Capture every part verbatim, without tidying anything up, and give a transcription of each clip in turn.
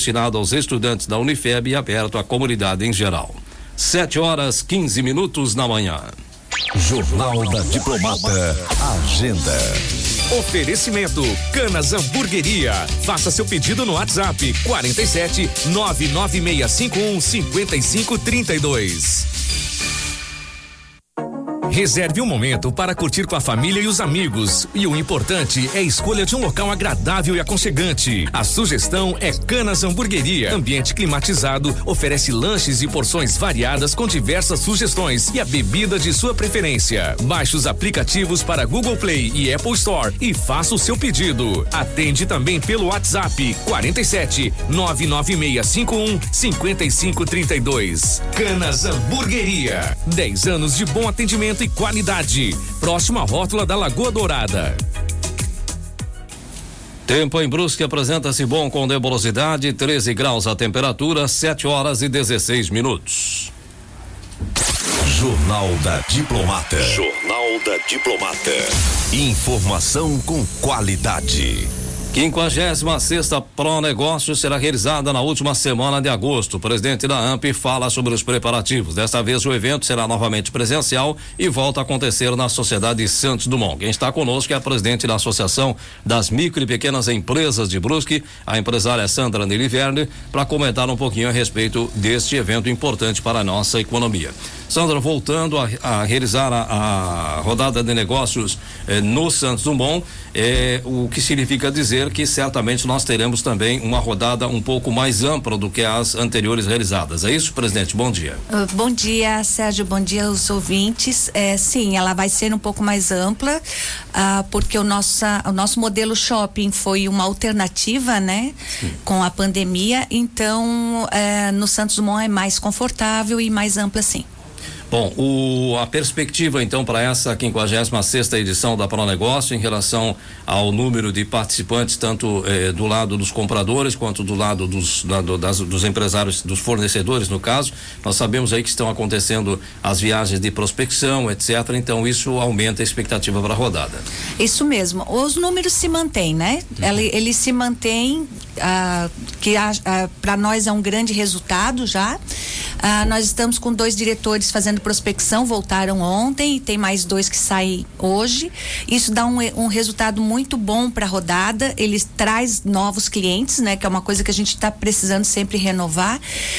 destinado aos estudantes da Unifeb e aberto à comunidade em geral. Sete horas, quinze minutos na manhã. Jornal da Diplomata, agenda. Oferecimento Canas Hamburgueria. Faça seu pedido no WhatsApp quarenta e sete, nove nove seis cinco um, cinco cinco três dois. Reserve um momento para curtir com a família e os amigos. E o importante é a escolha de um local agradável e aconchegante. A sugestão é Canas Hamburgueria. Ambiente climatizado, oferece lanches e porções variadas com diversas sugestões e a bebida de sua preferência. Baixe os aplicativos para Google Play e Apple Store e faça o seu pedido. Atende também pelo WhatsApp quarenta e sete, nove nove seis cinco um, cinco cinco três dois. Canas Hamburgueria. dez anos de bom atendimento e qualidade. Próxima rótula da Lagoa Dourada. Tempo em Brusque apresenta-se bom com nebulosidade, treze graus a temperatura, sete horas e dezesseis minutos. Jornal da Diplomata. Jornal da Diplomata. Informação com qualidade. quinquagésima sexta Pronegócio será realizada na última semana de agosto. O presidente da A M P fala sobre os preparativos. Desta vez o evento será novamente presencial e volta a acontecer na Sociedade Santos Dumont. Quem está conosco é a presidente da Associação das Micro e Pequenas Empresas de Brusque, a empresária Sandra Niliverne, para comentar um pouquinho a respeito deste evento importante para a nossa economia. Sandra, voltando a, a realizar a, a rodada de negócios eh, no Santos Dumont, eh, o que significa dizer que certamente nós teremos também uma rodada um pouco mais ampla do que as anteriores realizadas. É isso, presidente? Bom dia. Uh, bom dia, Sérgio. Bom dia aos ouvintes. É, sim, ela vai ser um pouco mais ampla, uh, porque o nosso, o nosso modelo shopping foi uma alternativa, né? Sim. Com a pandemia. Então, uh, no Santos Dumont é mais confortável e mais ampla, sim. Bom, o, a perspectiva então para essa quinquagésima sexta edição da Pronegócio em relação ao número de participantes, tanto eh, do lado dos compradores quanto do lado dos, da, do, das, dos empresários, dos fornecedores, no caso, nós sabemos aí que estão acontecendo as viagens de prospecção, etcétera. Então isso aumenta a expectativa para a rodada. Isso mesmo. Os números se mantêm, né? Uhum. Ele, ele se mantém, ah, que ah, para nós é um grande resultado já. Ah, nós estamos com dois diretores fazendo prospecção, voltaram ontem e tem mais dois que saem hoje. Isso dá um, um resultado muito bom para a rodada. Ele traz novos clientes, né? Que é uma coisa que a gente está precisando sempre renovar.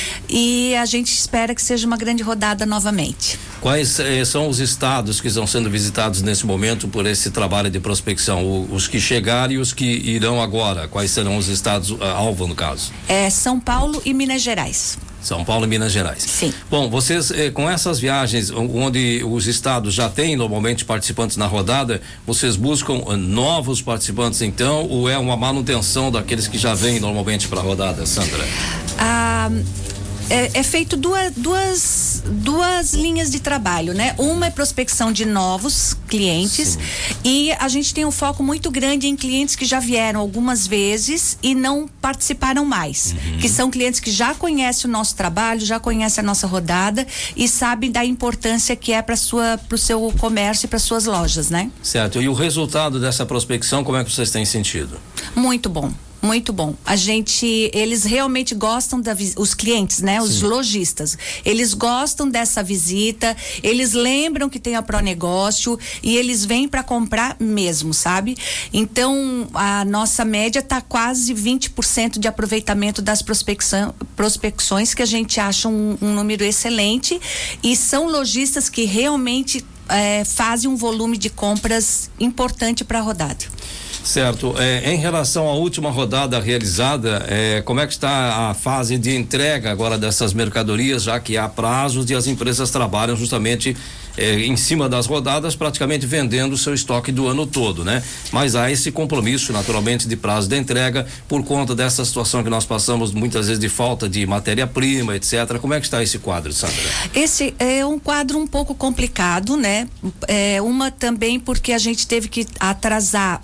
E a gente espera que seja uma grande rodada novamente. Quais eh, são os estados que estão sendo visitados nesse momento por esse trabalho de prospecção? O, os que chegaram e os que irão agora? Quais serão os estados uh, alvo no caso? É São Paulo e Minas Gerais. São Paulo e Minas Gerais. Sim. Bom, vocês eh, com essas viagens onde os estados já têm normalmente participantes na rodada, vocês buscam uh, novos participantes então, ou é uma manutenção daqueles que já vêm normalmente para a rodada, Sandra? Ah, É, é feito duas, duas, duas linhas de trabalho, né? Uma é prospecção de novos clientes. Sim. E a gente tem um foco muito grande em clientes que já vieram algumas vezes e não participaram mais, uhum. que são clientes que já conhecem o nosso trabalho, já conhecem a nossa rodada e sabem da importância que é para sua, para o seu comércio e para suas lojas, né? Certo. E o resultado dessa prospecção, como é que vocês têm sentido? Muito bom. Muito bom. A gente, eles realmente gostam da os clientes, né? Os Sim. lojistas. Eles gostam dessa visita, eles lembram que tem a Pronegócio e eles vêm para comprar mesmo, sabe? Então, a nossa média tá quase vinte por cento de aproveitamento das prospecção, prospecções, que a gente acha um, um número excelente, e são lojistas que realmente é, fazem um volume de compras importante para a rodada. Certo. É, em relação à última rodada realizada, é, como é que está a fase de entrega agora dessas mercadorias, já que há prazos e as empresas trabalham justamente é, em cima das rodadas, praticamente vendendo o seu estoque do ano todo, né? Mas há esse compromisso, naturalmente, de prazo de entrega por conta dessa situação que nós passamos muitas vezes de falta de matéria-prima, etcétera. Como é que está esse quadro, Sandra? Esse é um quadro um pouco complicado, né? É, uma também porque a gente teve que atrasar um mês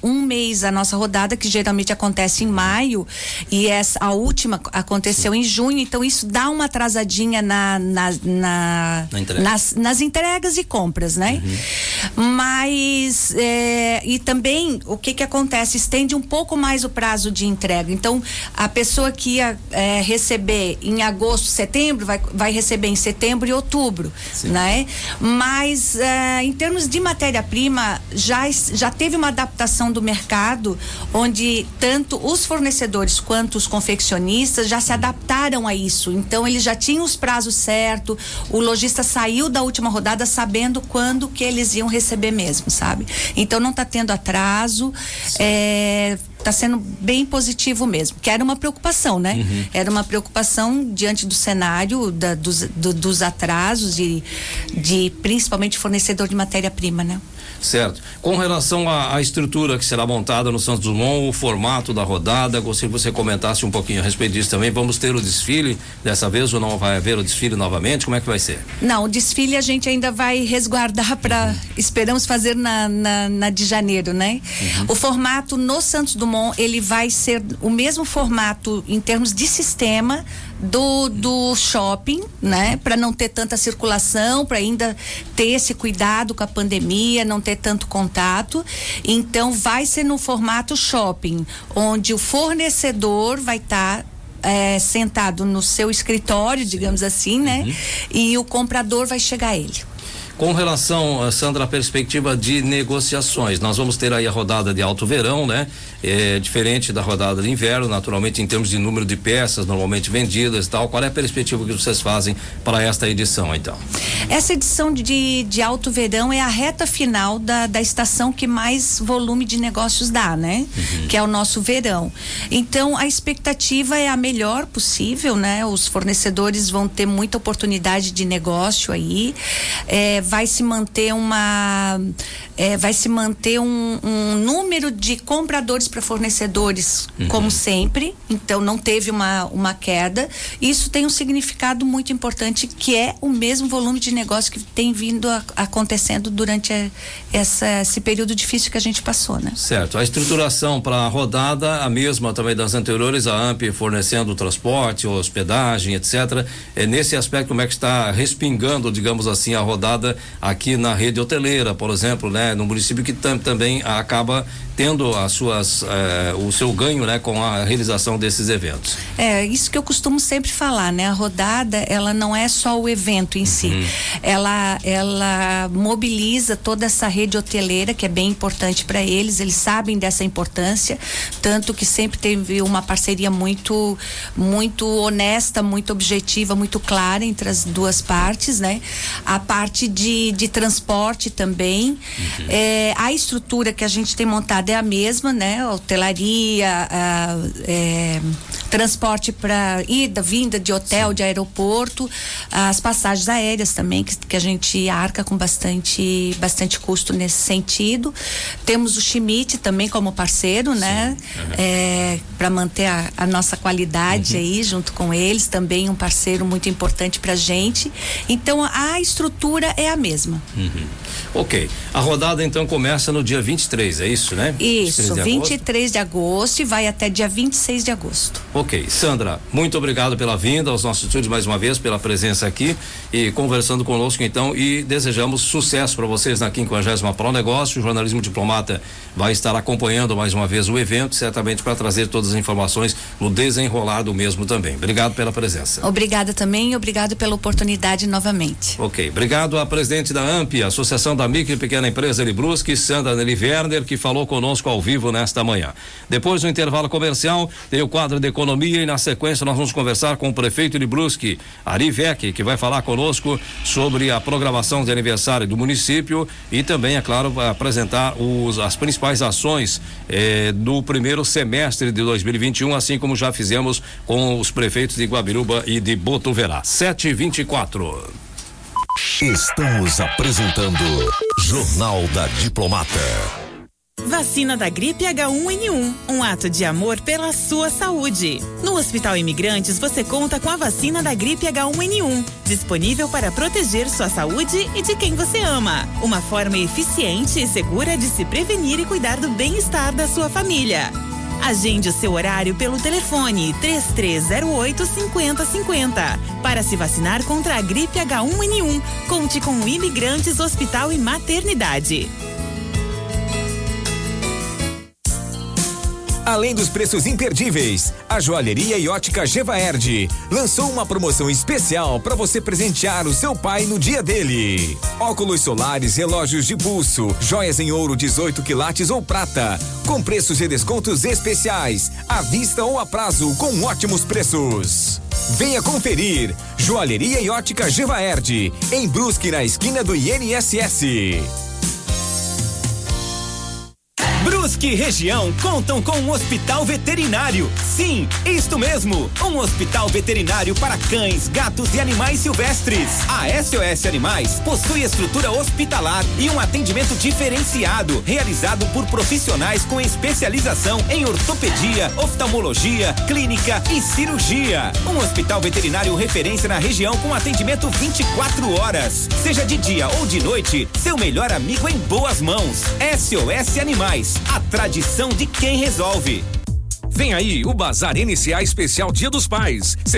mês a nossa rodada, que geralmente acontece em maio, e essa, a última aconteceu Sim. em junho, então isso dá uma atrasadinha na, na, na, na entrega. nas, nas entregas e compras, né? Uhum. Mas é, e também o que que acontece? Estende um pouco mais o prazo de entrega. Então, a pessoa que ia é, receber em agosto, setembro, vai, vai receber em setembro e outubro, Sim. né? Mas é, em termos de matéria-prima, já, já teve uma adaptação do mercado, onde tanto os fornecedores quanto os confeccionistas já se adaptaram a isso. Então, eles já tinham os prazos certos, o lojista saiu da última rodada sabendo quando que eles iam receber mesmo, sabe? Então, não está tendo atraso, é, tá sendo bem positivo mesmo, que era uma preocupação, né? Uhum. Era uma preocupação diante do cenário da, dos, do, dos atrasos de, de principalmente fornecedor de matéria-prima, né? Certo. Com relação à, à estrutura que será montada no Santos Dumont, o formato da rodada, gostaria que você comentasse um pouquinho a respeito disso também. Vamos ter o desfile dessa vez ou não vai haver o desfile novamente? Como é que vai ser? Não, o desfile a gente ainda vai resguardar para, uhum. esperamos fazer na, na, na de janeiro, né? Uhum. O formato no Santos Dumont, ele vai ser o mesmo formato em termos de sistema do, do shopping, né? Para não ter tanta circulação, para ainda ter esse cuidado com a pandemia, não ter tanto contato. Então, vai ser no formato shopping, onde o fornecedor vai estar tá É, sentado no seu escritório, digamos assim, né? Uhum. E o comprador vai chegar a ele. Com relação, Sandra, à perspectiva de negociações, nós vamos ter aí a rodada de alto verão, né? É, diferente da rodada de inverno, naturalmente, em termos de número de peças normalmente vendidas e tal. Qual é a perspectiva que vocês fazem para esta edição, então? Essa edição de, de alto verão é a reta final da, da estação que mais volume de negócios dá, né? Uhum. Que é o nosso verão. Então, a expectativa é a melhor possível, né? Os fornecedores vão ter muita oportunidade de negócio aí. É, vai se manter uma é, vai se manter um, um número de compradores para fornecedores, uhum. como sempre, então não teve uma, uma queda. Isso tem um significado muito importante, que é o mesmo volume de negócio que tem vindo a, acontecendo durante a, essa, esse período difícil que a gente passou, né? Certo, a estruturação para a rodada, a mesma também das anteriores, a A M P fornecendo o transporte, hospedagem, etcétera. É, nesse aspecto, como é que está respingando, digamos assim, a rodada aqui na rede hoteleira, por exemplo, né? No município que tam, também acaba tendo as suas, eh, o seu ganho, né? Com a realização desses eventos. É, isso que eu costumo sempre falar, né? A rodada, ela não é só o evento em uhum. si, ela, ela mobiliza toda essa rede hoteleira, que é bem importante para eles, eles sabem dessa importância, tanto que sempre teve uma parceria muito, muito honesta, muito objetiva, muito clara entre as duas partes, né? A parte de, de transporte também, uhum. é, a estrutura que a gente tem montada é a mesma, né? Hotelaria, a, é, transporte para ida, vinda de hotel, Sim. de aeroporto, as passagens aéreas também, que, que a gente arca com bastante, bastante custo nesse sentido. Temos o Schmidt também como parceiro, Sim. né? Uhum. É, para manter a, a nossa qualidade uhum. aí, junto com eles, também um parceiro muito importante pra gente. Então, a estrutura é a mesma. Uhum. Ok. A rodada então começa no dia vinte e três, é isso, né? Isso, vinte e três de agosto e vai até dia vinte e seis de agosto. Ok. Sandra, muito obrigado pela vinda aos nossos estúdios mais uma vez, pela presença aqui e conversando conosco então, e desejamos sucesso para vocês na quinquagésima Pro Negócio. O Jornalismo Diplomata vai estar acompanhando mais uma vez o evento, certamente para trazer todas as informações no desenrolar do mesmo também. Obrigado pela presença. Obrigada também e obrigado pela oportunidade novamente. Ok. Obrigado à presidente da A M P, Associação da Micro e Pequena Empresa de Brusque, Sandra Nelly Werner, que falou conosco ao vivo nesta manhã. Depois do intervalo comercial, tem o quadro de economia e na sequência nós vamos conversar com o prefeito de Brusque, Ari Vec, que vai falar conosco sobre a programação de aniversário do município e também, é claro, vai apresentar os, as principais ações eh, do primeiro semestre de dois mil e vinte e um, assim como já fizemos com os prefeitos de Guabiruba e de Botuverá. sete e vinte e quatro. Estamos apresentando Jornal da Diplomata. Vacina da gripe H um N um, um ato de amor pela sua saúde. No Hospital Imigrantes você conta com a vacina da gripe H um N um, disponível para proteger sua saúde e de quem você ama. Uma forma eficiente e segura de se prevenir e cuidar do bem-estar da sua família. Agende o seu horário pelo telefone três três zero oito, cinco zero cinco zero. Para se vacinar contra a gripe H um N um, conte com o Imigrantes Hospital e Maternidade. Além dos preços imperdíveis, a joalheria e ótica Gevaerd lançou uma promoção especial para você presentear o seu pai no dia dele. Óculos solares, relógios de pulso, joias em ouro dezoito quilates ou prata, com preços e descontos especiais, à vista ou a prazo, com ótimos preços. Venha conferir. Joalheria e ótica Gevaerd, em Brusque, na esquina do I N S S. Brusque e região contam com um hospital veterinário. Sim, isto mesmo, um hospital veterinário para cães, gatos e animais silvestres. A S O S Animais possui estrutura hospitalar e um atendimento diferenciado, realizado por profissionais com especialização em ortopedia, oftalmologia, clínica e cirurgia. Um hospital veterinário referência na região com atendimento vinte e quatro horas. Seja de dia ou de noite, seu melhor amigo em boas mãos. S O S Animais. A tradição de quem resolve. Vem aí o Bazar N C A Especial Dia dos Pais.